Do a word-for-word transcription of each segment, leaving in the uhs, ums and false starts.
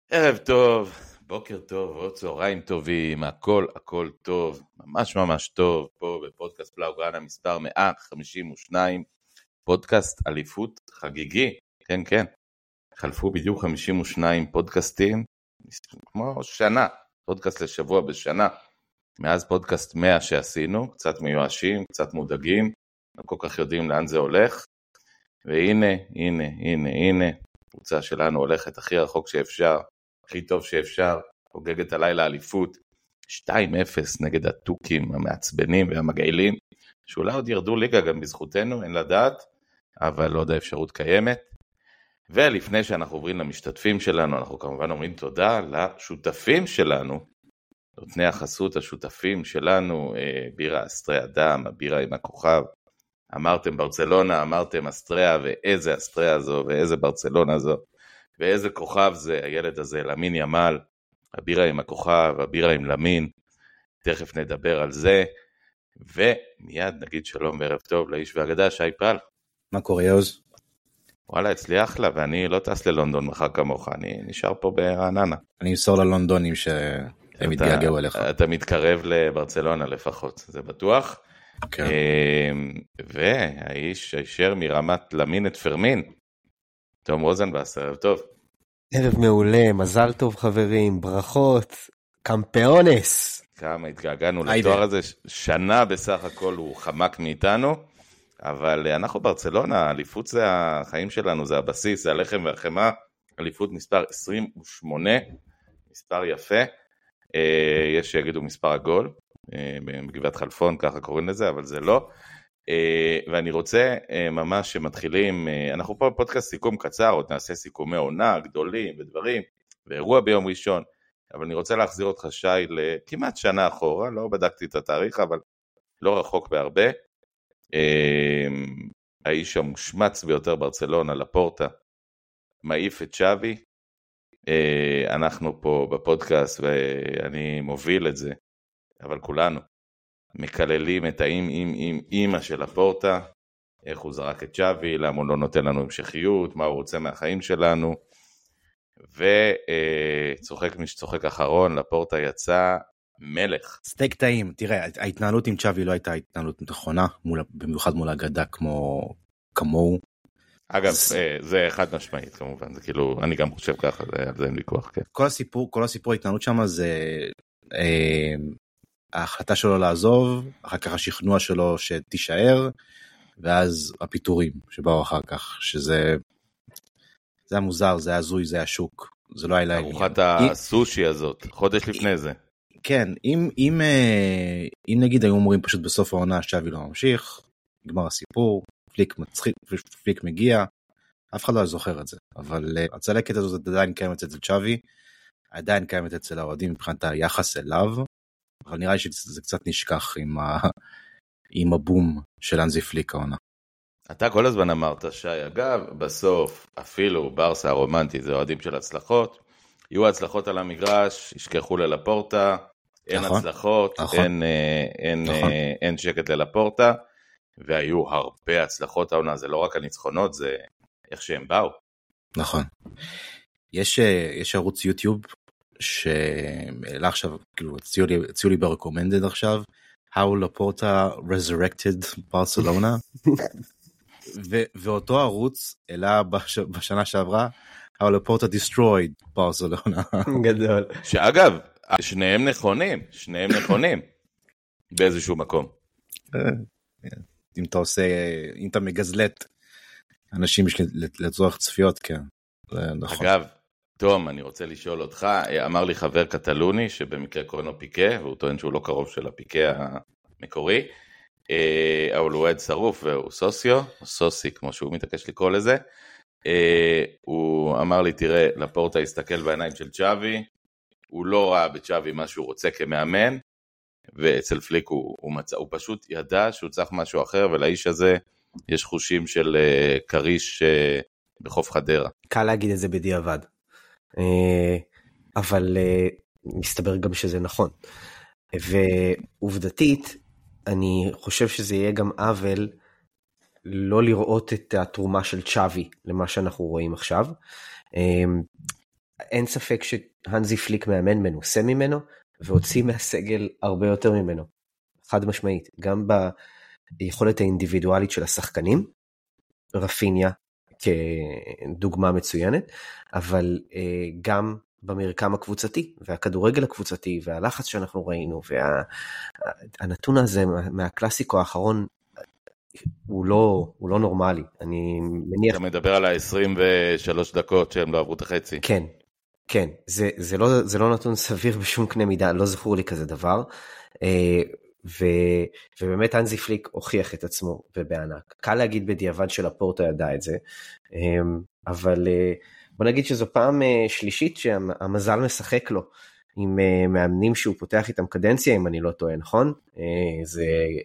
ערב טוב, בוקר טוב, עוד צהריים טובים, הכל הכל טוב, ממש ממש טוב, פה בפודקאסט בלאוגרנה מספר מאה חמישים ושתיים, פודקאסט אליפות חגיגי, כן כן, חלפו בדיוק חמישים ושניים פודקאסטים, כמו שנה, פודקאסט לשבוע בשנה, מאז פודקאסט מאה שעשינו, קצת מיואשים, קצת מודאגים, לא כל כך יודעים לאן זה הולך, והנה, הנה, הנה, הנה, קבוצה שלנו הולכת הכי רחוק שאפשר, הכי טוב שאפשר, חוגגת הלילה אליפות, שתיים אפס נגד הטוקים המעצבנים והמגעילים, שאולי עוד ירדו ליגה גם בזכותנו, אין לדעת, אבל עוד האפשרות קיימת. ולפני שאנחנו עוברים למשתתפים שלנו, אנחנו כמובן אומרים תודה לשותפים שלנו, נותני החסות השותפים שלנו, בירה אסטריה דם, הבירה עם הכוכב, אמרתם ברצלונה, אמרתם אסטריה, ואיזה אסטריה זו, ואיזה ברצלונה זו, ואיזה כוכב זה, הילד הזה, למין ימל, הבירה עם הכוכב, הבירה עם למין, תכף נדבר על זה, ומיד נגיד שלום וערב טוב לאיש והאגדה, שי פל. מה קורה יוז? וואלה, אצלי אחלה, ואני לא טס ללונדון מחר כמוך, אני נשאר פה ברעננה. אני אמסור ללונדונים שהם יתגעגעו אליך. אתה מתקרב לברצלונה לפחות, זה בטוח. כן. והאיש הישר מרמת למין את פרמין, תום רוזנבסר, ערב טוב. ערב מעולה, מזל טוב חברים, ברכות, קמפיונס. כמה התגעגענו לתואר הזה, שנה בסך הכל הוא חמק מאיתנו, אבל אנחנו ברצלונה, האליפות זה החיים שלנו, זה הבסיס, זה הלחם והחמה, אליפות מספר עשרים ושמונה, מספר יפה, יש שיגידו מספר עגול, בגבעת חלפון, ככה קוראים לזה, אבל זה לא, ואני רוצה ממש שמתחילים, אנחנו פה בפודקאסט סיכום קצר, עוד נעשה סיכומי עונה, גדולים ודברים, ואירוע ביום ראשון, אבל אני רוצה להחזיר אותך שי לכמעט שנה אחורה, לא בדקתי את התאריך, אבל לא רחוק בהרבה, האיש המושמץ ביותר ברצלונה, לפורטה, מעיף את צ'אבי, אנחנו פה בפודקאסט, ואני מוביל את זה, אבל כולנו מקללים את האם עם עם אמא של לפורטה, איך הוא זרק את צ'אבי, למה הוא לא נותן לנו המשכיות, מה הוא רוצה מהחיים שלנו, וצוחק מי שצוחק אחרון, לפורטה יצא מלך. סטייק טעים, תראה, ההתנהלות עם צ'אבי לא הייתה התנהלות נכונה, במיוחד מול האגדה כמו כמוהו. אגב, זה חד משמעית כמובן, זה כאילו, אני גם חושב ככה, על זה אין ויכוח, כן. כל הסיפור, כל הסיפור ההתנהלות שם זה ההחלטה שלו לעזוב, אחר כך השכנוע שלו שתישאר, ואז הפיטורים שבאו אחר כך, שזה זה היה מוזר, זה היה זוי, זה היה שוק, זה לא היה לה... ארוחת הסושי הזאת, חודש לפני זה. כן, אם, אם, אם נגיד היו אומרים פשוט בסוף העונה, צ'אבי לא ממשיך, נגמר הסיפור, פליק מצחיק, פליק מגיע, אף אחד לא זוכר את זה, אבל הצלקת הזאת עדיין קיימת אצל צ'אבי, עדיין קיימת אצל האוהדים מבחינת היחס אליו, אבל נראה לי שזה קצת נשכח עם, ה... עם הבום של אנזי פליק העונה. אתה כל הזמן אמרת שי, אגב, בסוף אפילו ברסה הרומנטי, זה אוהדים של הצלחות, יהיו הצלחות על המגרש, ישכחו ללפורטה, אין נכון, הצלחות, נכון, אין, אין, נכון. אין, אין שקט ללפורטה, והיו הרבה הצלחות העונה, זה לא רק הניצחונות, זה איך שהם באו. נכון. יש, יש ערוץ יוטיוב, שאלה עכשיו, כאילו, הציעו לי ברקומנדד עכשיו, How Laporta Resurrected Barcelona, ו- ואותו ערוץ אלה בש- בשנה שעברה, How Laporta Destroyed Barcelona. גדול. שאגב, שניהם נכונים, שניהם נכונים, באיזשהו מקום. אם אתה עושה, אם אתה מגזלט אנשים לצורך צפיות, כן. אגב, תום, אני רוצה לשאול אותך, אמר לי חבר קטלוני, שבמקרה קוראים לו פיקה, והוא טוען שהוא לא קרוב של הפיקה המקורי, אבל הוא עד שרוף והוא סוסיו, או סוסי, כמו שהוא מתעקש לקרוא לזה, הוא אמר לי, תראה, לפורטה הסתכל בעיניים של צ'אבי, הוא לא ראה בצ'אבי מה שהוא רוצה כמאמן, ואצל פליק הוא, הוא, מצא, הוא פשוט ידע שהוא צריך משהו אחר, ולאיש הזה יש חושים של קריש בחוף חדרה. קל להגיד את זה בדיעבד. אבל מסתבר גם שזה נכון. ועובדתית, אני חושב שזה יהיה גם עוול לא לראות את התרומה של צ'אבי למה שאנחנו רואים עכשיו. אין ספק שהנזי פליק מאמן מנוסה ממנו, והוציא מהסגל הרבה יותר ממנו, חד משמעית, גם ביכולת האינדיבידואלית של השחקנים, רפיניה כדוגמה מצוינת, אבל גם במרקם הקבוצתי, והכדורגל הקבוצתי, והלחץ שאנחנו ראינו, והנתון הזה מהקלאסיקו האחרון, הוא לא, הוא לא נורמלי, אני מניח... אתה מדבר על ה-עשרים ושלוש דקות שהם לא עברו את החצי. כן, כן, זה, זה לא, זה לא נתון סביר בשום קנה מידה, לא זכור לי כזה דבר, ו, ובאמת הנזי פליק הוכיח את עצמו ובענק. קל להגיד בדיעבד של הפורטו ידע את זה, אבל בוא נגיד שזו פעם שלישית שהמזל משחק לו, עם מאמנים שהוא פותח איתם קדנציה, אם אני לא טועה, נכון? זה...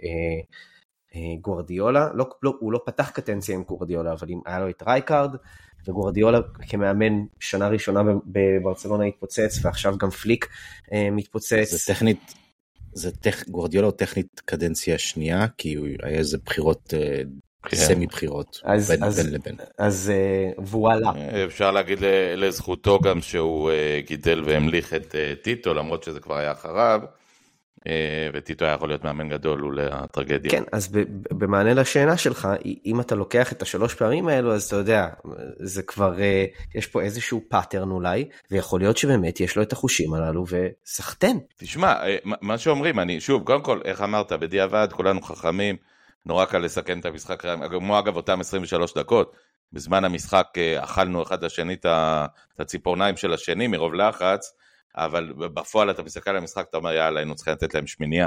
גוארדיולה, לא, לא, הוא לא פתח קטנציה עם גוארדיולה, אבל אם היה לו את רייקארד, וגוארדיולה כמאמן שנה ראשונה בברצלונה התפוצץ, ועכשיו גם פליק אה, מתפוצץ. זה טכנית, זה טכ, גוארדיולה הוא טכנית קדנציה שנייה, כי היה איזה בחירות, אה, כן. סמי בחירות, אז, בין, אז, בין לבין. אז אה, וואלה. אפשר להגיד לזכותו גם שהוא אה, גידל והמליך את אה, טיטו, למרות שזה כבר היה אחריו, וטיטו היה יכול להיות מאמן גדול הוא לטרגדיה. כן, אז במענה לשאלה שלך, אם אתה לוקח את השלוש פעמים האלו, אז אתה יודע, זה כבר, יש פה איזשהו פאטרן אולי, ויכול להיות שבאמת יש לו את החושים הללו, וסחטן. תשמע, מה שאומרים, אני, שוב, קודם כל, איך אמרת, בדיעבד, כולנו חכמים, נורא קל לסכן את המשחק, כמו אגב אותם עשרים ושלוש דקות, בזמן המשחק אכלנו אחד לשני את הציפורניים של השני, מרוב לחץ, אבל בפועל אתה מסתכל על המשחק, אתה אומר, יאללה, היינו צריכים לתת להם שמינייה.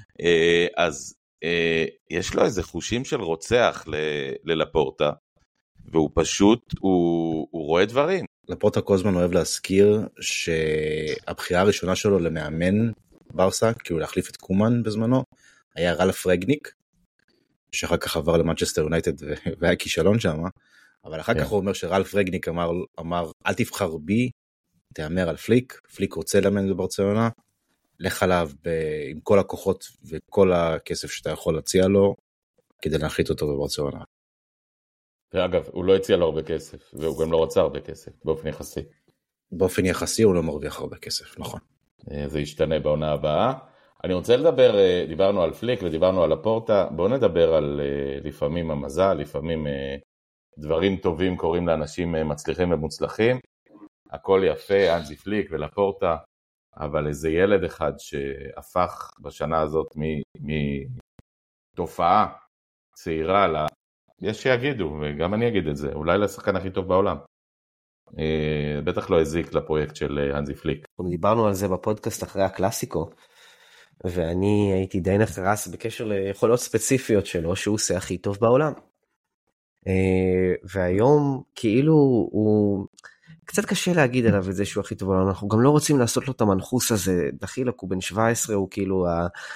אז יש לו איזה חושים של רוצח ללפורטה, והוא פשוט, הוא, הוא רואה דברים. לפורטה כל הזמן אוהב להזכיר שהבחירה הראשונה שלו למאמן ברסה, כי הוא להחליף את קומן בזמנו, היה רלף רגניק, שאחר כך עבר למנצ'סטר יונייטד והיה כישלון שם, אבל אחר כך הוא אומר שרלף רגניק אמר, אמר, אל תבחר בי, תאמר על פליק, פליק רוצה לאמן בברצלונה, לך עליו ב... עם כל הכוחות וכל הכסף שאתה יכול להציע לו, כדי להנחית אותו בברצלונה. ואגב, הוא לא הציע לו הרבה כסף, והוא גם לא רוצה הרבה כסף, באופן יחסי. באופן יחסי הוא לא מרוויח הרבה כסף, נכון. זה ישתנה בעונה הבאה. אני רוצה לדבר, דיברנו על פליק ודיברנו על הפורטה, בואו נדבר על לפעמים המזל, לפעמים דברים טובים קורים לאנשים מצליחים ומוצלחים, הכל יפה, אנזי פליק ולפורטה, אבל איזה ילד אחד שהפך בשנה הזאת מתופעה צעירה, לה... יש שיגידו, וגם אני אגיד את זה, אולי לשחקן הכי טוב בעולם. בטח לא הזיק לפרויקט של אנזי פליק. דיברנו על זה בפודקאסט אחרי הקלאסיקו, ואני הייתי די נחרס בקשר ליכולות ספציפיות שלו, שהוא עושה הכי טוב בעולם. והיום כאילו הוא... קצת קשה להגיד עליו את זה שהוא הכי טוב בעולם, אנחנו גם לא רוצים לעשות לו את המנחוס הזה, דחילק הוא בן שבע עשרה, הוא כאילו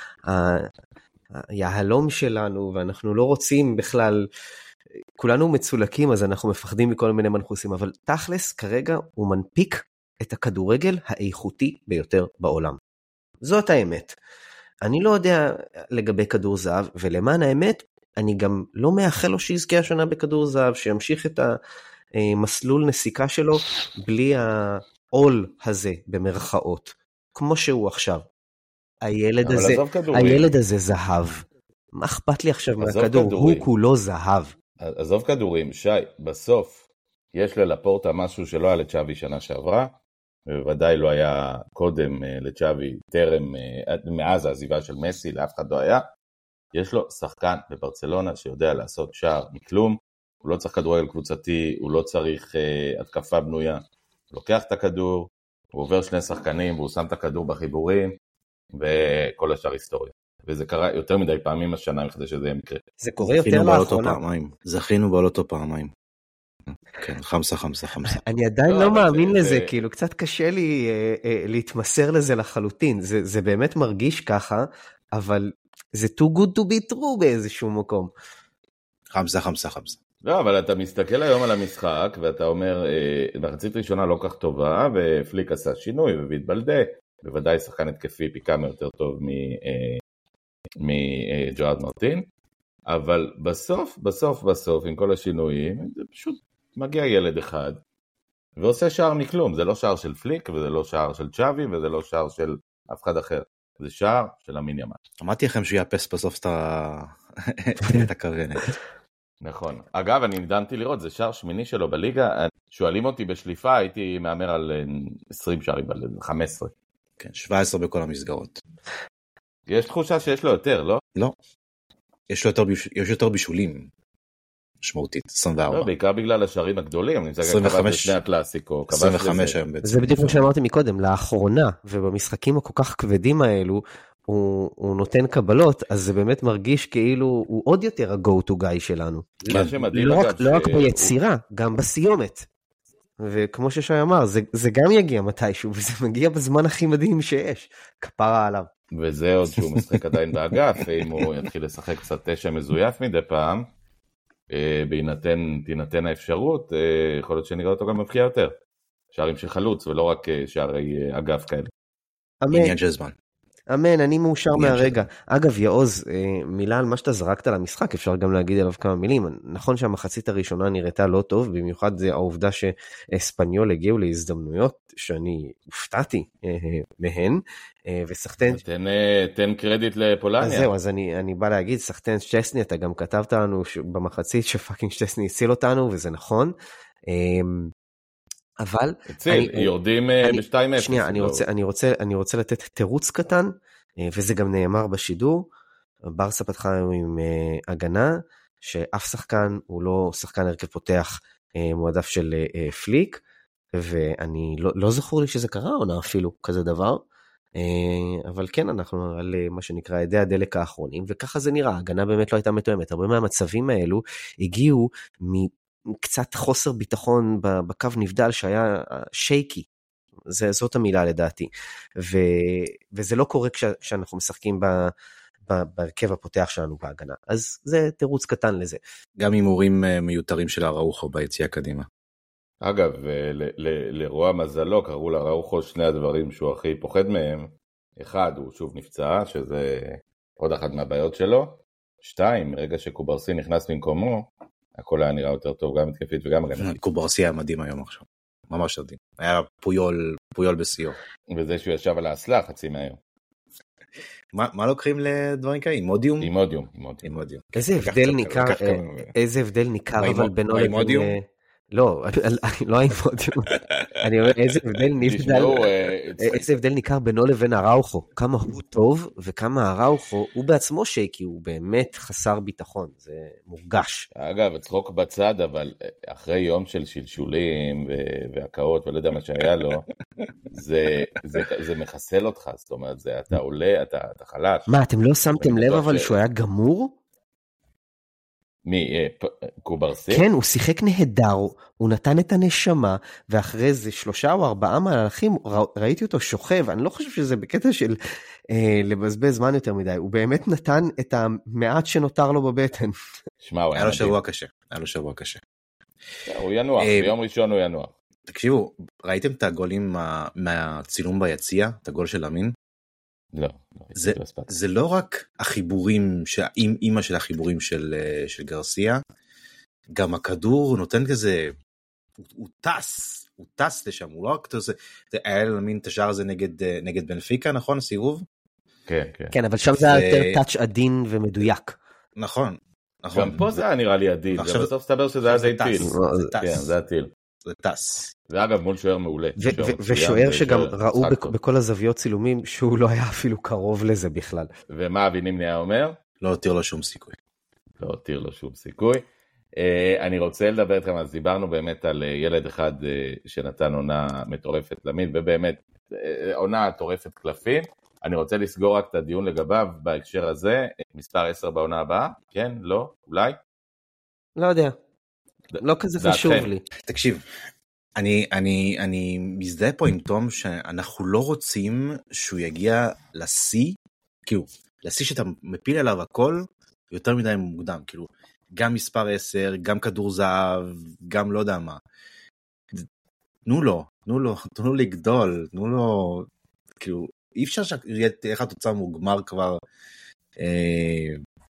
היהלום שלנו, ואנחנו לא רוצים בכלל, כולנו מצולקים, אז אנחנו מפחדים מכל מיני מנחוסים, אבל תכלס כרגע הוא מנפיק את הכדורגל האיכותי ביותר בעולם. זאת האמת. אני לא יודע לגבי כדור זהב, ולמען האמת, אני גם לא מאחל לו שיזכה השנה בכדור זהב, שימשיך את ה... מסלול נסיקה שלו בלי העול הזה במרכאות, כמו שהוא עכשיו. הילד הזה, הילד הזה זהב. מה אכפת לי עכשיו מהכדור? הוא כולו זהב. עזוב כדורים, שי, בסוף יש ללפורטה משהו שלא היה לצ'אבי שנה שעברה, ובוודאי לא היה קודם לצ'אבי, טרם, מאז העזיבה של מסי, לאף אחד לא היה. יש לו שחקן בברצלונה שיודע לעשות שער מכלום, הוא לא צריך כדורגל קבוצתי, הוא לא צריך uh, התקפה בנויה, הוא לוקח את הכדור, הוא עובר שני שחקנים, והוא שם את הכדור בחיבורים, וכל השאר היסטוריה. וזה קרה יותר מדי פעמים השנה, כדי שזה יהיה מקרה. זה קורה יותר לאחרונה. זכינו בעלות אותו פעמיים. כן, חמסה, חמסה, חמסה. אני עדיין לא מאמין לזה, כאילו קצת קשה לי להתמסר לזה לחלוטין. זה באמת מרגיש ככה, אבל זה too good to be true באיזשהו מקום. חמסה, חמסה, חמסה. לא, אבל אתה מסתכל היום על המשחק, ואתה אומר, מחצית ראשונה לא כך טובה, ופליק עשה שינוי, והתבלדה, בוודאי שחקן התקפי פי כמה יותר טוב מג'רארד מרטין, אבל בסוף, בסוף, בסוף, עם כל השינויים, זה פשוט מגיע ילד אחד, ועושה שער מכלום, זה לא שער של פליק, וזה לא שער של צ'אבי, וזה לא שער של אף אחד אחר, זה שער של אמין יאמל. אמרתי לכם שהוא יאפס בסוף את הכוונת. נכון. אגב, אני נדמתי לראות, זה שער שמיני שלו בליגה, שואלים אותי בשליפה, הייתי מאמר על עשרים שערים, על חמש עשרה. כן, שבע עשרה בכל המסגרות. יש תחושה שיש לו יותר, לא? לא. יש לו יותר, יש יותר בישולים. משמעותית, עשרים וארבע. לא, בעיקר בגלל השערים הגדולים, אני עשרים וחמש, שני הקלאסיקו. עשרים וחמש היום בעצם. זה בדיוק מה שאמרתי מקודם, לאחרונה, ובמשחקים הכל כך כבדים האלו, הוא, הוא נותן קבלות, אז זה באמת מרגיש כאילו הוא עוד יותר ה-go to guy שלנו. לא רק, לא רק ביצירה, גם בסיומת. וכמו ששי אמר, זה, זה גם יגיע מתישהו, וזה מגיע בזמן הכי מדהים שיש. כפרה עליו. וזה עוד שהוא משחק עדיין באגף, אם הוא יתחיל לשחק קצת תשע מזויף מדי פעם, בהינתן, תינתן האפשרות, יכול להיות שנראה אותו גם מבקיע יותר. שערים של חלוץ, ולא רק שערי אגף כאלה. עניין של זמן. אמן, אני מאושר מהרגע. אגב, יעוז, מילה על מה שאתה זרקת למשחק, אפשר גם להגיד עליו כמה מילים. נכון שהמחצית הראשונה נראתה לא טוב, במיוחד זה העובדה שאספניול הגיעו להזדמנויות, שאני הופתעתי מהן, וסחטן... תן, תן קרדיט לפולניה. אז זהו, אז אני, אני בא להגיד, סחטן שטסני, אתה גם כתבת לנו במחצית שפאקינג שטסני הציל אותנו, וזה נכון. אבל... הציל, אני, יורדים ב-שתיים אפס. שנייה, אני רוצה, אני, רוצה, אני רוצה לתת תירוץ קטן, וזה גם נאמר בשידור. ברסה פתחה עם הגנה, שאף שחקן הוא לא שחקן הרכב פותח מועדף של פליק, ואני לא, לא זכור לי שזה קרה עונה אפילו כזה דבר, אבל כן, אנחנו על מה שנקרא ידי הדלק האחרונים, וככה זה נראה, הגנה באמת לא הייתה מתואמת. הרבה מהמצבים האלו הגיעו מקצת חוסר ביטחון בקו נבדל שהיה שייקי, זה, זאת המילה לדעתי, ו, וזה לא קורה כש, כשאנחנו משחקים ב, ב, בהרכב הפותח שלנו בהגנה, אז זה תירוץ קטן לזה. גם הימורים מיותרים של הראוחו ביציאה קדימה. אגב, לרוע מזלו, קראו לראוחו שני הדברים שהוא הכי פוחד מהם. אחד, הוא שוב נפצע, שזה עוד אחת מהבעיות שלו. שתיים, רגע שקוברסי נכנס במקומו, הכל היה נראה יותר טוב, גם התקפית וגם הגנה. קוברסי היה מדהים היום עכשיו, ממש מדהים. היה פויול, פויול בסיור. וזה שהוא ישב על האסלה חצי מהיום. מה, מה לוקחים לדברים כאלה? אימודיום? אימודיום. אימודיום. איזה הבדל ניכר, איזה הבדל ניכר אבל בינו לבין... לא, לא האימודיום. אני אומר, איזה הבדל נבדל, איזה הבדל ניכר בינו לבין הראוחו. כמה הוא טוב וכמה הראוחו, הוא בעצמו שייקי, הוא באמת חסר ביטחון, זה מורגש. אגב, צחוק בצד, אבל אחרי יום של שלשולים והקאות ולא יודע מה שהיה לו, זה מחסל אותך, זאת אומרת, אתה עולה, אתה חלש. מה, אתם לא שמתם לב אבל שהוא היה גמור? מי, קוברסי? כן, הוא שיחק נהדר, הוא נתן את הנשמה, ואחרי זה שלושה או ארבעה מהלכים, ראיתי אותו שוכב, אני לא חושב שזה בקטע של אה, לבזבז זמן יותר מדי, הוא באמת נתן את המעט שנותר לו בבטן. שמע, הוא היה לו שבוע קשה, היה לו שבוע קשה. הוא ינוח, ביום ראשון הוא ינוח. תקשיבו, ראיתם את הגולים מהצילום ביציע, את הגול של אמין? לא, זה, זה לא רק החיבורים, אימא של החיבורים של, של גרסיה, גם הכדור נותן כזה, הוא, הוא טס, הוא טס לשם, הוא לא רק זה, זה היה למין את השער הזה נגד, נגד בנפיקה, נכון, סיבוב? כן, כן. כן, אבל שם זה היה יותר טאץ' עדין ומדויק. נכון, נכון. גם פה זה היה נראה לי עדין, ובסוף סתבר שזה היה די טיל. זה טס. כן, זה היה טיל. זה טס. ואגב, מול שוער מעולה. ושוער שגם ראו בכל הזוויות צילומים שהוא לא היה אפילו קרוב לזה בכלל. ומה אבינימני אומר? לא הותיר לו שום סיכוי. לא הותיר לו שום סיכוי. אני רוצה לדבר איתכם, אז דיברנו באמת על ילד אחד שנתן עונה מטורפת למין, ובאמת עונה טורפת קלפים. אני רוצה לסגור רק את הדיון לגביו בהקשר הזה, מספר עשר בעונה הבאה, כן? לא? אולי? לא יודע. לא כזה חשוב לי. תקשיב, אני, אני, אני מזדהה פה עם תום שאנחנו לא רוצים שהוא יגיע לשיא, כאילו, לשיא שאתה מפיל עליו הכל יותר מדי מוקדם, כאילו, גם מספר עשר, גם כדור זהב, גם לא יודע מה. תנו לו, תנו לו, תנו לו לגדול, תנו לו, כאילו, אי אפשר שיהיה איך התוצאה מוגמר כבר, אה,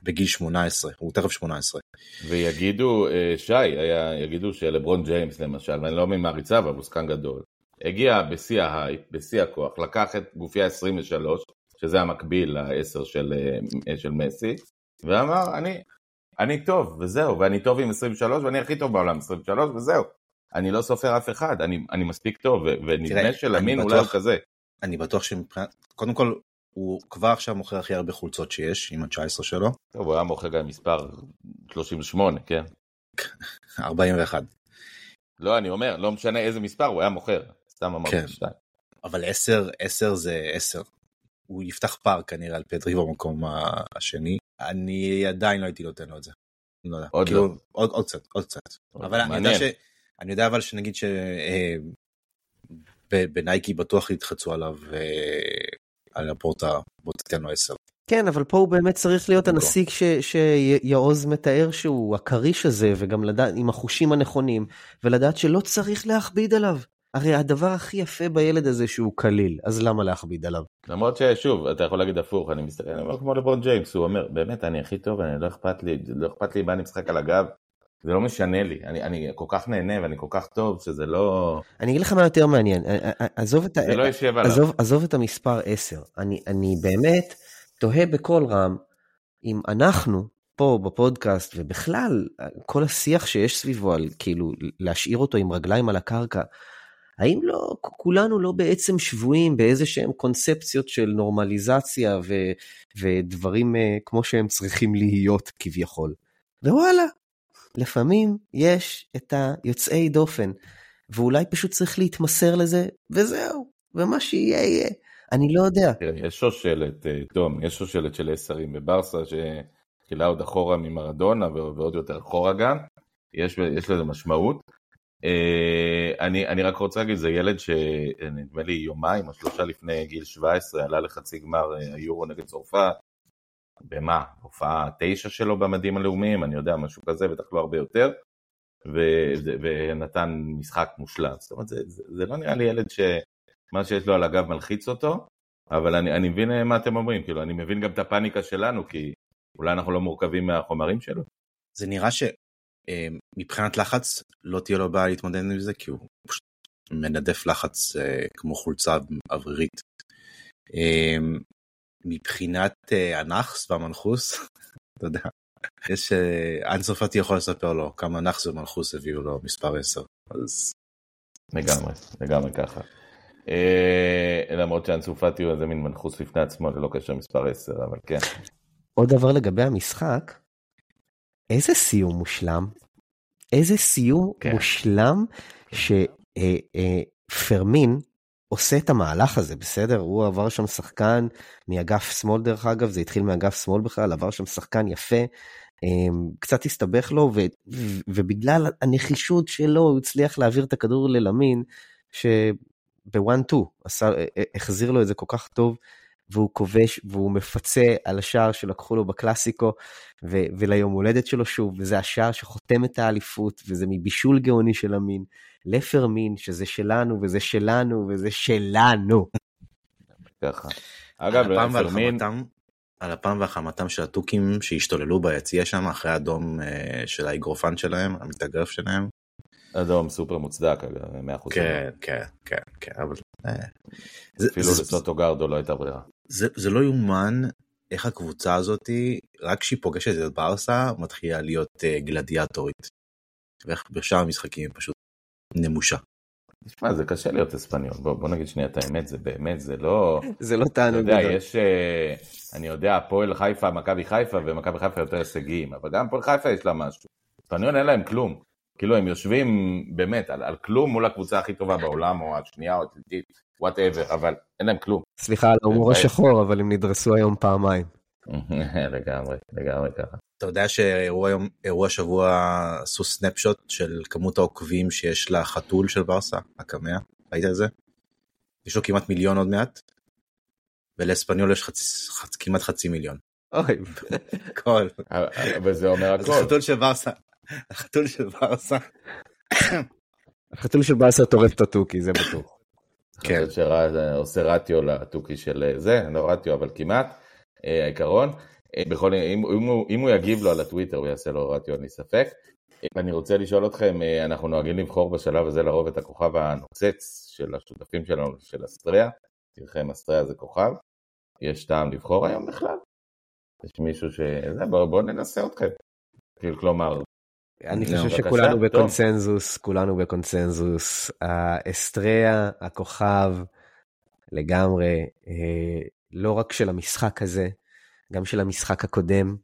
בגיל שמונה עשרה, הוא תכף שמונה עשרה. ויגידו, שי, היה, יגידו שלברון ג'יימס למשל, ואני לא ממעריצה, אבל הוא שחקן גדול, הגיע בשיא ההייפ, בשיא הכוח, לקח את גופיה עשרים ושלוש, שזה המקביל ל-עשר של, של מסי, ואמר, אני, אני טוב, וזהו, ואני טוב עם עשרים ושלוש, ואני הכי טוב בעולם עשרים ושלוש, וזהו. אני לא סופר אף אחד, אני, אני מספיק טוב, ונדמה שלמין אולי הוא כזה. אני בטוח שמבחינת, קודם כל, הוא כבר עכשיו מוכר הכי הרבה חולצות שיש, עם ה-תשע עשרה שלו. טוב, הוא היה מוכר גם מספר שלושים ושמונה, כן? ארבעים ואחת. לא, אני אומר, לא משנה איזה מספר, הוא היה מוכר. סתם אמרתי כן. שתיים. אבל עשר, עשר זה עשר. הוא יפתח פער כנראה על פדרי במקום השני. אני עדיין לא הייתי נותן לו את זה. לא יודע. עוד כאילו, לא. עוד, עוד קצת, עוד קצת. אבל אני יודע, ש, אני יודע אבל שנגיד שבנייקי בטוח יתחצו עליו על הפורטה, בוא תתן לו עשר. כן, אבל פה הוא באמת צריך להיות הנסיק שיעוז מתאר שהוא הקריש הזה, וגם לדעת עם החושים הנכונים, ולדעת שלא צריך להכביד עליו. הרי הדבר הכי יפה בילד הזה שהוא קליל, אז למה להכביד עליו? למרות ששוב, אתה יכול להגיד הפוך, אני מסתכל, אני אומר כמו לברון ג'יימס, הוא אומר, באמת, אני הכי טוב, אני לא אכפת לי, לא אכפת לי מה אני משחק על הגב, זה לא משנה לי, אני, אני כל כך נהנה ואני כל כך טוב, שזה לא... אני אגיד לך מה יותר מעניין, עזוב את, זה לא ישב עליו. עזוב, עזוב את המספר עשר, אני, אני באמת תוהה בכל רם, אם אנחנו פה בפודקאסט, ובכלל, כל השיח שיש סביבו, על כאילו להשאיר אותו עם רגליים על הקרקע, האם לא, כולנו לא בעצם שבויים באיזה שהם קונספציות של נורמליזציה ו, ודברים כמו שהם צריכים להיות כביכול. ווואלה, לפעמים יש את היוצאי דופן, ואולי פשוט צריך להתמסר לזה, וזהו, ומה שיהיה יהיה. אני לא יודע. יש שושלת, תום, יש שושלת של עשרים בברסה, שתחילה עוד אחורה ממרדונה, ועוד יותר אחורה גם, יש, יש לזה משמעות. אני, אני רק רוצה להגיד, זה ילד שנדמה לי יומיים או שלושה לפני גיל שבע עשרה, עלה לחצי גמר היורו נגד צרפת, במה? הופעה תשע שלו במדים הלאומיים, אני יודע, משהו כזה, בטח לא הרבה יותר, ו, ונתן משחק מושלם. זאת אומרת, זה, זה, זה לא נראה לי ילד שמה שיש לו על הגב מלחיץ אותו, אבל אני, אני מבין מה אתם אומרים, כאילו, אני מבין גם את הפאניקה שלנו, כי אולי אנחנו לא מורכבים מהחומרים שלו. זה נראה ש... מבחינת לחץ לא תהיה לו בעיה להתמודד עם זה, כי הוא פשוט מנדף לחץ כמו חולצה אוורירית. מבחינת הנחס והמנחוס, אתה יודע, יש אין צרפתי יכול לספר לו כמה נחס ומנחוס הביאו לו מספר עשר. אז... לגמרי, לגמרי ככה. למרות שאין צרפתי הוא איזה מין מנחוס לפני עצמו, ללא קשר מספר עשר, אבל כן. עוד דבר לגבי המשחק, איזה סיום מושלם, איזה סיום כן. מושלם שפרמין עושה את המהלך הזה, בסדר? הוא עבר שם שחקן מאגף שמאל דרך אגב, זה התחיל מאגף שמאל בכלל, עבר שם שחקן יפה, קצת הסתבך לו, ו, ובגלל הנחישות שלו הוא הצליח להעביר את הכדור ללמין, שבוואן טו החזיר לו את זה כל כך טוב, והוא כובש, והוא מפצה על השער שלקחו לו בקלאסיקו, ו- וליום הולדת שלו שוב, וזה השער שחותם את האליפות, וזה מבישול גאוני של המין, לפרמין, שזה שלנו, וזה שלנו, וזה שלנו. ככה. אגב, לפרמין... על הפעם והחמתם של הטוקים שהשתוללו ביציע שם, אחרי האדום של האגרופן שלהם, המתאגרף שלהם. אדום סופר מוצדק, אגב, מאה אחוז. כן, כן, כן, כן, אבל... אפילו לסוטו גרדו לא הייתה ברירה. זה, זה לא יומן איך הקבוצה הזאת, רק שהיא פוגשת את ברסה, מתחילה להיות uh, גלדיאטורית. ואיך בשאר המשחקים פשוט נמושה. תשמע, זה קשה להיות אספניול. בוא, בוא נגיד שנייה את האמת, זה באמת, זה לא... זה לא טענו גדול. יש, uh, אני יודע, פועל חיפה, מכבי חיפה, ומכבי חיפה יותר הישגיים, אבל גם פועל חיפה יש לה משהו. אספניול אין להם כלום. כאילו הם יושבים באמת על, על כלום מול הקבוצה הכי טובה בעולם, או השנייה או התליטית, whatever, אבל אין להם כלום. סליחה על ההומור השחור, אבל הם נדרסו היום פעמיים. לגמרי, לגמרי ככה. אתה יודע שאירוע שבוע עשו סנפשוט של כמות העוקבים שיש לחתול של ברסה, הקמע, ראית את זה? יש לו כמעט מיליון עוד מעט, ולאספניול יש חצ... חצ... כמעט חצי מיליון. אוי. כל. וזה אומר הכל. זה חתול של ברסה. החתול של ברסה. החתול של ברסה טורף את הטוקי, זה בטוח. כן. שעושה רטיו לטוקי של זה, לא רטיו, אבל כמעט, העיקרון. בכל, אם, אם, הוא, אם הוא יגיב לו על הטוויטר, הוא יעשה לו רדיו, אני ספק. אני רוצה לשאול אתכם, אנחנו נוהגים לבחור בשלב הזה לרוב את הכוכב הנוצץ של השותפים שלנו, של אסטריה. תרחם, אסטריה זה כוכב. יש טעם לבחור היום בכלל? יש מישהו ש... בואו בוא ננסה אתכם. כלומר... אני חושב שכולנו בקונסנזוס, כולנו בקונסנזוס. האסטריה, הכוכב, לגמרי, לא רק של המשחק הזה, גם של המשחק הקודם,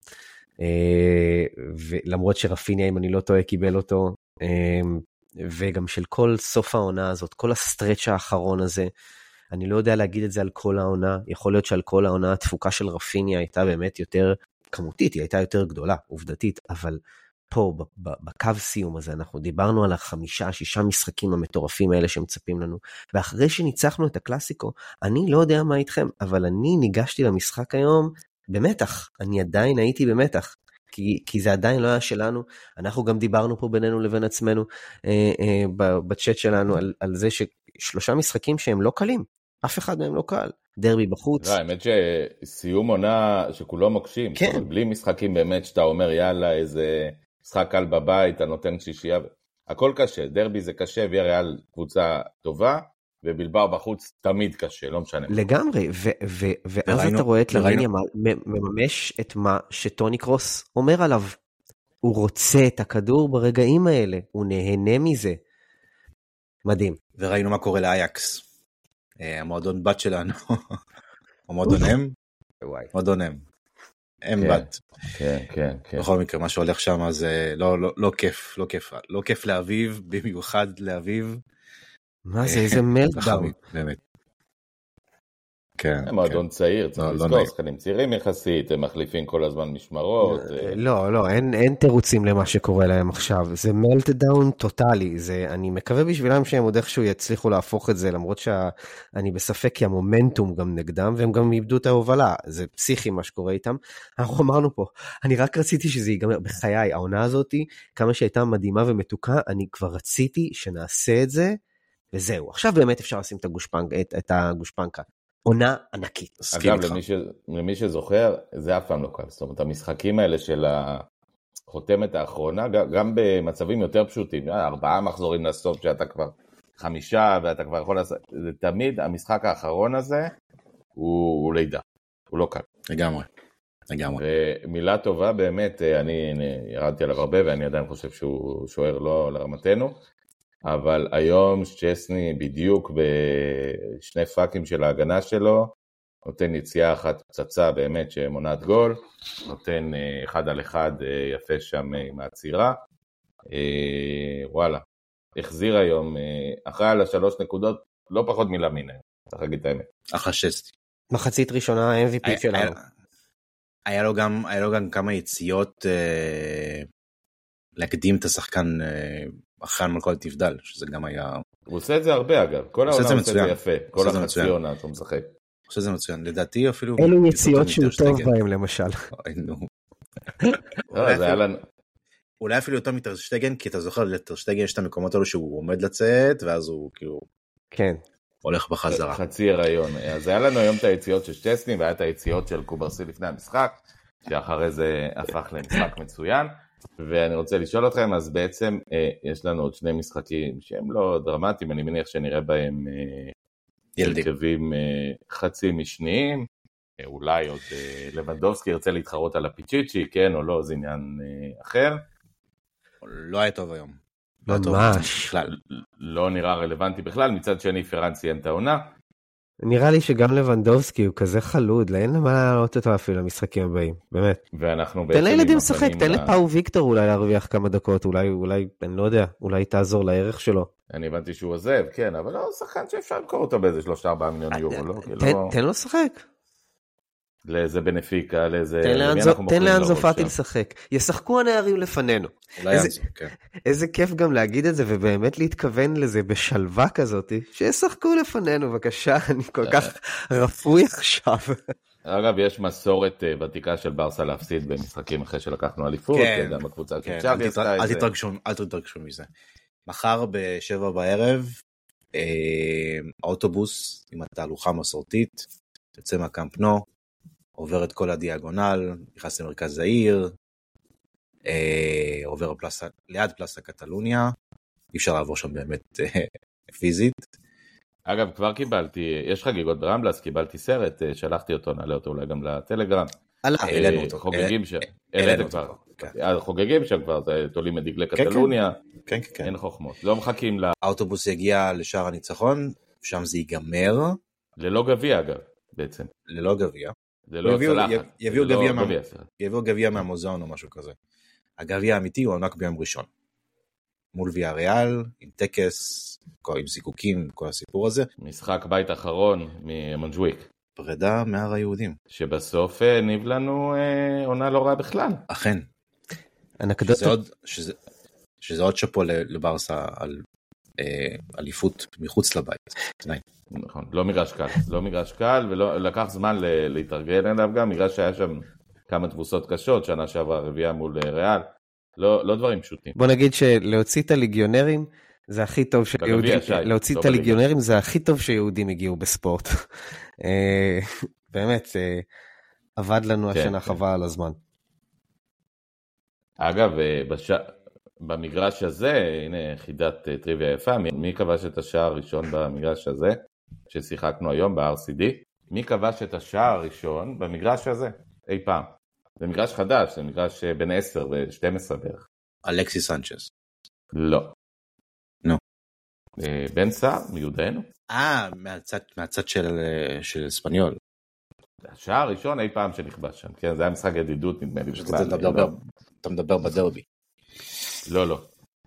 ולמרות שרפיניה, אם אני לא טועה, קיבל אותו, וגם של כל סוף העונה הזאת, כל הסטרץ' האחרון הזה, אני לא יודע להגיד את זה על כל העונה, יכול להיות שעל כל העונה התפוקה של רפיניה הייתה באמת יותר כמותית, היא הייתה יותר גדולה, עובדתית, אבל פה, בקו סיום הזה, אנחנו דיברנו על החמישה, שישה משחקים המטורפים האלה שמצפים לנו, ואחרי שניצחנו את הקלאסיקו, אני לא יודע מה איתכם, אבל אני ניגשתי למשחק היום במתח, אני עדיין הייתי במתח, כי, כי זה עדיין לא היה שלנו, אנחנו גם דיברנו פה בינינו לבין עצמנו, אה, אה, בצ'אט שלנו, על, על זה ששלושה משחקים שהם לא קלים, אף אחד מהם לא קל, דרבי בחוץ. לא, האמת שסיום עונה שכולו מוקשים, כן. בלי משחקים באמת שאתה אומר יאללה איזה משחק קל בבית, אתה נותן שישייה, הכל קשה, דרבי זה קשה, ויאריאל קבוצה טובה, ובלבאו בחוץ תמיד קשה, לא משנה. לגמרי, ואז אתה רואה את לריניה מממש את מה שטוני קרוס אומר עליו, הוא רוצה את הכדור ברגעים האלה, הוא נהנה מזה, מדהים. וראינו מה קורה לאייקס, המועדון בת שלנו, המועדון הם, מועדון הם, הם בת. כן, כן, כן. בכל מקרה, מה שהולך שם זה לא כיף, לא כיף, לא כיף לאביב, במיוחד לאביב. מה זה, איזה מלטדאון. באמת. כן. הם מועדון צעיר, צריך לזכור, שחקנים צעירים יחסית, הם מחליפים כל הזמן משמרות. לא, לא, אין תירוצים למה שקורה להם עכשיו, זה מלטדאון טוטלי, אני מקווה בשבילם שהם עוד איכשהו יצליחו להפוך את זה, למרות שאני בספק כי המומנטום גם נגדם, והם גם איבדו את ההובלה, זה פסיכי מה שקורה איתם. אנחנו אמרנו פה, אני רק רציתי שזה ייגמר בחיי, העונה הזאת, כמה שהייתה מדהימה ומתוקה, אני כבר רציתי שנעשה את זה, וזהו, עכשיו באמת אפשר לשים את הגושפנק, את, את הגושפנקה. עונה ענקית. אגב, למי, ש... למי שזוכר, זה אף פעם לא קל. זאת אומרת, המשחקים האלה של החותמת האחרונה, גם במצבים יותר פשוטים, ארבעה מחזורים לסוף שאתה כבר חמישה, ואתה כבר יכול לעשות, זה תמיד המשחק האחרון הזה, הוא, הוא לידה. הוא לא קל. לגמרי. לגמרי. ומילה טובה, באמת, אני, אני ירדתי עליו הרבה, ואני עדיין חושב שהוא שוער לא לרמתנו, אבל היום צ'סני בדיוק בשני פאקים של ההגנה שלו, נותן יציאה אחת פצצה באמת שמונעת גול, נותן אחד על אחד יפה שם עם העצירה, וואלה, החזיר היום, אחרי על השלוש נקודות, לא פחות מלמין היום, צריך להגיד את האמת. אחרי שסטי. מחצית ראשונה ה-אם וי פי שלנו. היה לו גם, היה לו גם כמה יציאות אה, להקדים את השחקן אה, אחרי מלכודת תבדל, שזה גם היה... הוא עושה את זה הרבה אגב, כל העונה עושה את זה יפה, כל החצי עונה שהוא משחק. הוא עושה את זה מצוין, לדעתי אפילו... אלו יציאות שהוא טוב בהם למשל. אולי אפילו יותר מטרשטגן, כי אתה זוכר, לטרשטגן יש את המקומות האלו שהוא עומד לצאת, ואז הוא כאילו... כן. הולך בחזרה. חצי הריון. אז היה לנו היום את היציאות של שטסני, והיה את היציאות של קוברסי לפני המשחק, שאחרי זה הפך למשחק מצוין, ואני רוצה לשאול אתכם, אז בעצם יש לנו עוד שני משחקים שהם לא דרמטיים, אני מניח שנראה בהם ילדים חצי משניים, אולי עוד לבנדובסקי ירצה להתחרות על הפיצ'יצ'י, כן או לא, זה עניין אחר. לא היה טוב היום. ממש. לא נראה רלוונטי בכלל, מצד שני פרן ציין את העונה. נראה לי שגם לבנדובסקי הוא כזה חלוד, אין למה להעלות אותו אפילו למשחקים הבאים, באמת. ואנחנו בעצם... תן לילדים לשחק, תן לפאו ויקטור אולי להרוויח כמה דקות, אולי, אולי, אני לא יודע, אולי תעזור לערך שלו. אני הבנתי שהוא עוזב, כן, אבל לא שחקן שאפשר למכור אותו באיזה שלושה ארבעה מיליון יורו, לא? תן לו לשחק. לאיזה בנפיקה, לאיזה... תן לאנזו פאטי לשחק. ישחקו הנערים לפנינו. איזה כיף גם להגיד את זה, ובאמת להתכוון לזה בשלווה כזאת, שישחקו לפנינו, בבקשה, אני כל כך רפוי עכשיו. אגב, יש מסורת ותיקה של ברסה להפסיד במשחקים אחרי שלקחנו אליפות, גם בקבוצה של צ'אבי עשתה את זה. אל תתרגשו מזה. מחר בשבע בערב, האוטובוס עם התהלוכה המסורתית, יוצא מהקמפ נו, עובר את כל הדיאגונל, נכנס למרכז העיר, עובר פלסה, ליד פלסה קטלוניה, אי אפשר לעבור שם באמת פיזית. אגב, כבר קיבלתי, יש חגיגות ברמבלס, קיבלתי סרט, שלחתי אותו, נעלה אותו אולי גם לטלגרם. העלינו אותו. חוגגים שם, העלינו כבר. חוגגים שם כבר, תולים את דגלי קטלוניה, אין חוכמות. לא מחכים ל... האוטובוס יגיע לשער הניצחון, שם זה ייגמר. ללא גביע אגב, בעצם. ללא גביע. זה לא צלחת. יביאו גביע מהמוזיאון או משהו כזה. הגביע האמיתי הוא ענק ביום ראשון. מול ויה ריאל, עם טקס, עם זיקוקים, כל הסיפור הזה. משחק בית אחרון ממונג'וויק. פרידה מהר היהודים. שבסוף ניב לנו אה, עונה לא רעה בכלל. אכן. אנקדוטה. שזה עוד, שזה, שזה עוד שפו לברסה על אה, אליפות מחוץ לבית. נכון, לא מגרש קל. לא מגרש קל, ולקח זמן להתארגן אליו גם, מגרש שהיה שם כמה תבוסות קשות, שנה שעברה רביעה מול ריאל. לא, לא דברים פשוטים. בוא נגיד שלהוציא את הליגיונרים זה הכי טוב שיהודים, להוציא את הליגיונרים זה הכי טוב שיהודים הגיעו בספורט. באמת, עבד לנו השנה חבל על הזמן. אגב, במגרש הזה, הנה חידת טריוויה יפה, מי כבש את השער הראשון במגרש הזה, ששיחקנו היום ב-אר סי די? מי כבש את השער הראשון במגרש הזה? אי פעם. זה מגרש חדש, זה מגרש בין עשר ו-שתים עשרה בערך. אלכסי סנצ'ס. לא. נו. בן סער, מיודענו. אה, מהצד, מהצד של, של ספניול. השער הראשון אי פעם שנכבש שם, כן, זה היה משחק ידידות, נדמה לי. אתה מדבר, אתה מדבר בדרבי. לא, לא.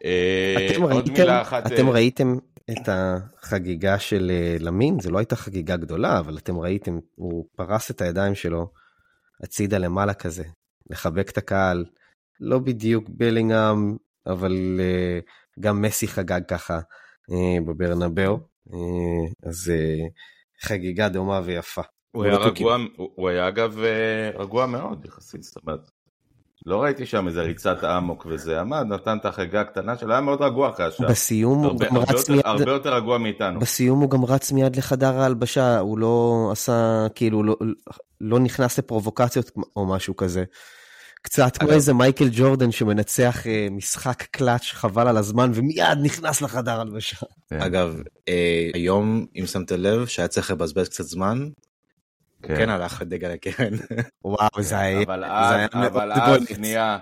אתם ראיתם, אתם ראיתם את החגיגה של למין, זה לא הייתה חגיגה גדולה, אבל אתם ראיתם, הוא פרס את הידיים שלו, הצידה למעלה כזה, לחבק את הקהל, לא בדיוק בלינגהאם, אבל uh, גם מסי חגג ככה uh, בברנבאו, uh, אז uh, חגיגה דומה ויפה. הוא היה, רגוע, הוא, הוא היה אגב רגוע מאוד יחסית, זאת אומרת, לא ראיתי שם איזה ריצת עמוק וזה עמד, נתן את החגיגה הקטנה שלו, היה מאוד רגוע אחרי השעה. בסיום הרבה, הוא גם רץ יותר, מיד... הרבה יותר רגוע מאיתנו. בסיום הוא גם רץ מיד לחדר ההלבשה, הוא לא עשה, כאילו, לא, לא נכנס לפרובוקציות או משהו כזה. קצת כמו איזה מייקל ג'ורדן שמנצח משחק קלאץ' חבל על הזמן, ומיד נכנס לחדר ההלבשה. אגב, היום, אם שמת לב, שהיה צריך לבזבז קצת זמן, הוא כן הלך לדגל הקרן. וואו, זה היה... אבל אז שנייה,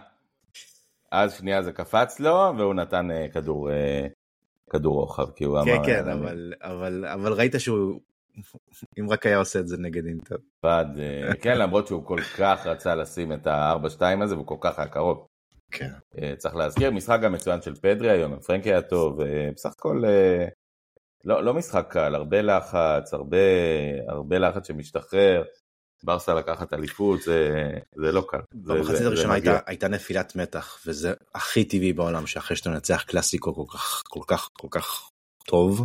אז שנייה זה קפץ לו, והוא נתן כדור, כדור רוחב, כי הוא אמר... כן, כן, אבל ראית שהוא, אם רק היה עושה את זה נגד אינטר. כן, למרות שהוא כל כך רצה לשים את ה-ארבע שתיים הזה, והוא כל כך היה קרוב. כן. צריך להזכיר, משחק גם מצוין של פדרי היום, פרנקי היה טוב, בסך הכל... לא, לא משחק קל, הרבה לחץ, הרבה, הרבה לחץ שמשתחרר, ברסה לקחת אליפות, זה, זה לא קל. במחצית הראשונה הייתה, הייתה נפילת מתח, וזה הכי טבעי בעולם, שאחרי שאתה מנצח קלאסיקו כל כך, כל כך, כל כך טוב,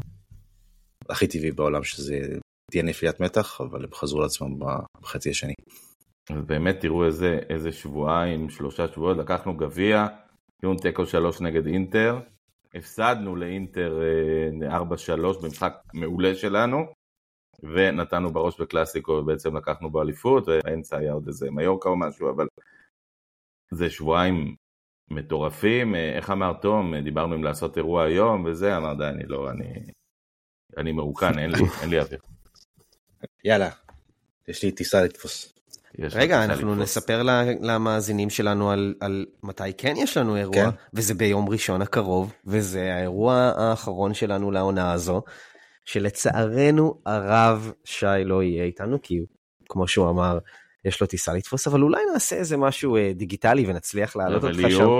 הכי טבעי בעולם שזה תהיה נפילת מתח, אבל הם חזרו לעצמם בחצי השני. אז באמת תראו איזה, איזה שבועיים, שלושה שבועות, לקחנו גביע, טיעון טקו שלוש נגד אינטר, הפסדנו לאינטר ארבע שלוש במשחק מעולה שלנו, ונתנו בראש בקלאסיקו, ובעצם לקחנו באליפות, והאמצע היה עוד איזה מיורקה או משהו, אבל זה שבועיים מטורפים. איך אמר תום, דיברנו עם לעשות אירוע היום, וזה אמר די, אני לא, אני, אני מרוקן, אין לי, אין לי אוויר. יאללה, יש לי טיסה לתפוס. רגע, אנחנו נספר למאזינים שלנו על, על מתי כן יש לנו אירוע, כן. וזה ביום ראשון הקרוב, וזה האירוע האחרון שלנו לעונה הזו, שלצערנו הרב שי לא יהיה איתנו, כי כמו שהוא אמר, יש לו טיסה לתפוס, אבל אולי נעשה איזה משהו דיגיטלי, ונצליח להעלות אותך יהיו, שם.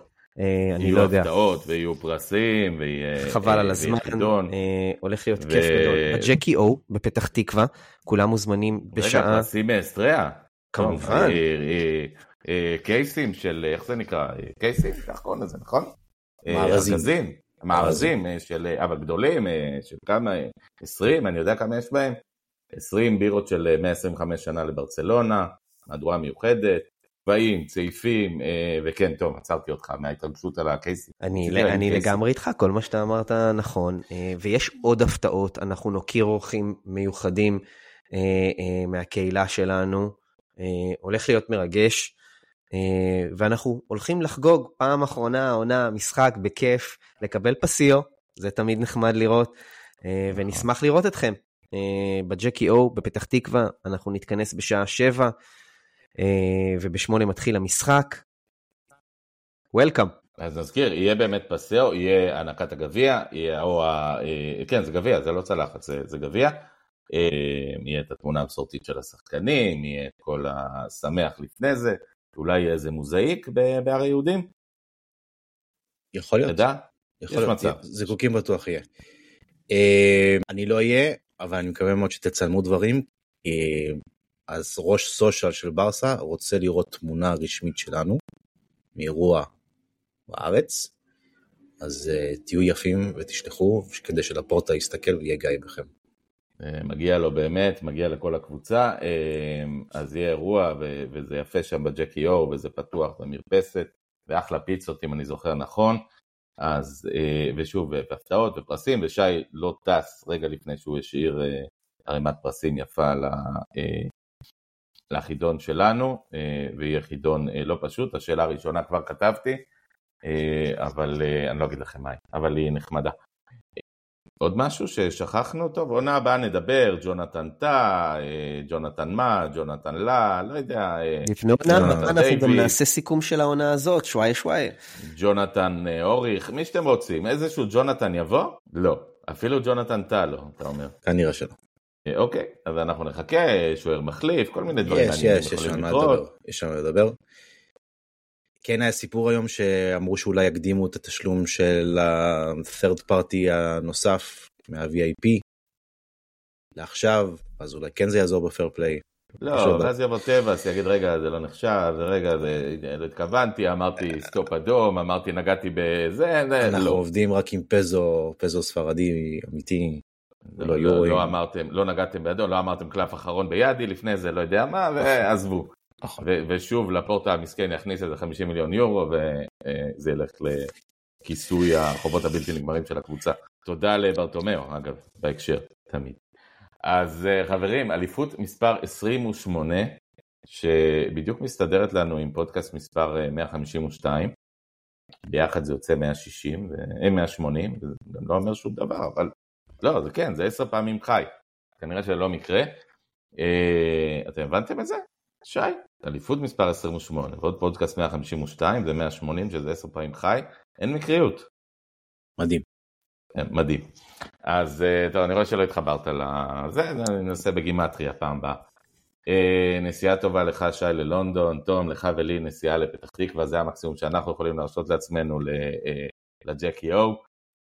אני יהיו לא יודע. הפתעות, ויהיו פרסים, ויהיה חבל על הזמן, הולך להיות כיף גדול. בג'קי או, בפתח תקווה, כולם מוזמנים בשעה... רגע, פרסים מאסטריה. כמובן. קייסים של, איך זה נקרא? קייסים, נכון הזה, נכון? מארזים. מארזים, אבל גדולים, של כמה, עשרים, אני יודע כמה יש בהם, עשרים בירות של מאה עשרים וחמש שנה לברצלונה, מהדורה מיוחדת, צבעים, צעיפים, וכן, טוב, עצרתי אותך מההתרגשות על הקייסים. אני לגמרי איתך, כל מה שאתה אמרת נכון, ויש עוד הפתעות, אנחנו נוקיר אורחים מיוחדים מהקהילה שלנו, הולך להיות מרגש, ואנחנו הולכים לחגוג פעם אחרונה, עונה, משחק, בכיף, לקבל פסיו, זה תמיד נחמד לראות, ונשמח לראות אתכם. בג'קי או בפתח תקווה, אנחנו נתכנס בשעה שבע, ובשמונה מתחיל המשחק. וולקאם. אז נזכיר, יהיה באמת פסיו, יהיה הענקת הגביע, יהיה, או ה... כן, זה גביע, זה לא צלחת, זה, זה גביע. יהיה את התמונה המסורתית של השחקנים, יהיה את כל השמח לפני זה, אולי יהיה איזה מוזאיק בהר היהודים? יכול להיות. תדע? יש מצב. זיקוקים בטוח יהיה. אני לא אהיה, אבל אני מקווה מאוד שתצלמו דברים. אז ראש סושיאל של ברסה רוצה לראות תמונה רשמית שלנו, מאירוע בארץ, אז תהיו יפים ותשלחו, כדי שלפורטה יסתכל ויהיה גיא בכם. מגיע לו באמת, מגיע לכל הקבוצה, אז יהיה אירוע, וזה יפה שם בג'קי או, וזה פתוח במרפסת, ואחלה פיצות אם אני זוכר נכון, אז, ושוב, והפתעות ופרסים, ושי לא טס רגע לפני שהוא השאיר ערימת פרסים יפה לחידון שלנו, ויהיה חידון לא פשוט, השאלה הראשונה כבר כתבתי, אבל אני לא אגיד לכם מה, אבל היא נחמדה. עוד משהו ששכחנו אותו, ועונה הבאה נדבר, ג'ונתן טה, ג'ונתן מה, ג'ונתן לא, לא יודע. לפני עונה, אנחנו גם נעשה סיכום של העונה הזאת, שוואי שוואי. ג'ונתן אוריך, מי שאתם רוצים, איזשהו ג'ונתן יבוא? לא, אפילו ג'ונתן טה לא, אתה אומר. כנראה שלא. אוקיי, אז אנחנו נחכה, שוער מחליף, כל מיני דברים. יש, יש, יש לנו לדבר, יש לנו לדבר. כן, היה סיפור היום שאמרו שאולי יקדימו את התשלום של ה-third party הנוסף מה-וי איי פי לעכשיו, אז אולי כן זה יעזור בפייר פליי. לא, ואז יבוא טבעס, יגיד רגע זה לא נחשב, רגע זה לא התכוונתי, אמרתי סטופ אדום, אמרתי נגעתי בזה, אנחנו עובדים רק עם פזו, פזו ספרדי אמיתי, לא יורים. לא אמרתם, לא נגעתם באדום, לא אמרתם קלף אחרון בידי, לפני זה לא יודע מה, ועזבו. ושוב לפורטה המסכן יכניס איזה חמישים מיליון יורו וזה ילך לכיסוי החובות הבלתי נגמרים של הקבוצה. תודה לברטומאו אגב בהקשר תמיד. אז חברים, אליפות מספר עשרים ושמונה שבדיוק מסתדרת לנו עם פודקאסט מספר מאה חמישים ושתיים, ביחד זה יוצא מאה שישים ו-מאה שמונים, זה גם לא אומר שום דבר, אבל לא, זה כן, זה עשר פעמים חי, כנראה שלא מקרה. אתם הבנתם את זה? שי, אליפות מספר עשרים ושמונה, ועוד פודקאסט מאה חמישים ושתיים, זה מאה שמונים, שזה עשר פעמים חי, אין מקריות. מדהים. מדהים. אז טוב, אני רואה שלא התחברת לזה, אני ננסה בגימטריה פעם הבאה. נסיעה טובה לך שי ללונדון, תום, לך ולי נסיעה לפתח תקווה, זה המקסימום שאנחנו יכולים להרשות לעצמנו לג'קי או.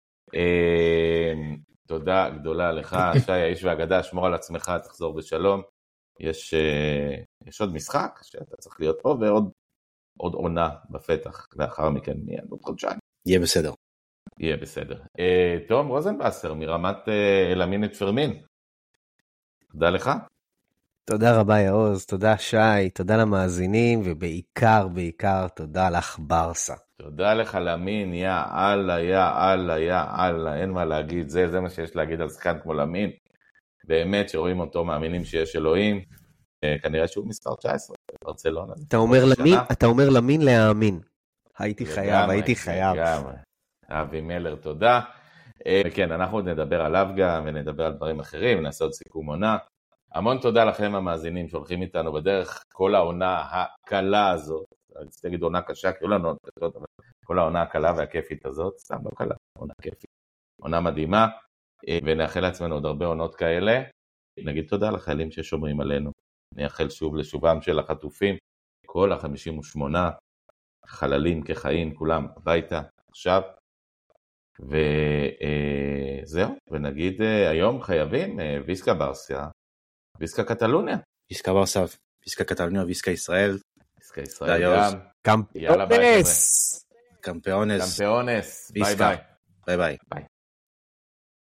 תודה גדולה לך, שי, האיש והאגדה, שמור על עצמך, תחזור בשלום. יש, יש עוד משחק שאתה צריך להיות פה, ועוד עוד עונה בפתח, לאחר מכן נהיה עוד חודשיים. יהיה בסדר. יהיה בסדר. תום רוזנבסר, מרמת אלמין את פרמין. תודה לך. תודה רבה יעוז, תודה שי, תודה למאזינים, ובעיקר, בעיקר, תודה לך ברסה. תודה לך למין, יא אללה, יא אללה, יא אללה, אין מה להגיד, זה, זה מה שיש להגיד על שחקן כמו למין. באמת שרואים אותו, מאמינים שיש אלוהים, כנראה שהוא מספר תשע עשרה, ברצלונה. אתה אומר למין, אתה אומר למין להאמין. הייתי חייב, הייתי חייב. אבי מלר, תודה. וכן, אנחנו נדבר עליו גם, ונדבר על דברים אחרים, ונעשה עוד סיכום עונה. המון תודה לכם המאזינים שהולכים איתנו בדרך כל העונה הקלה הזאת, אני רוצה להגיד עונה קשה, כי לא עונה קשות, אבל כל העונה הקלה והכיפית הזאת, סתם לא קלה, עונה כיפית, עונה מדהימה, ונאחל לעצמנו עוד הרבה עונות כאלה, נגיד תודה לחיילים ששומרים עלינו, נאחל שוב לשובם של החטופים, כל ה-חמישים ושמונה חללים כחיים, כולם הביתה עכשיו, וזהו, ונגיד היום חייבים ויסקה ברסיה, ויסקה קטלוניה. ויסקה ברסה, ויסקה קטלוניה, ויסקה ישראל. ויסקה ישראל גם. קמפיונס. קמפיונס. קמפיונס. ביי ביי. ביי ביי.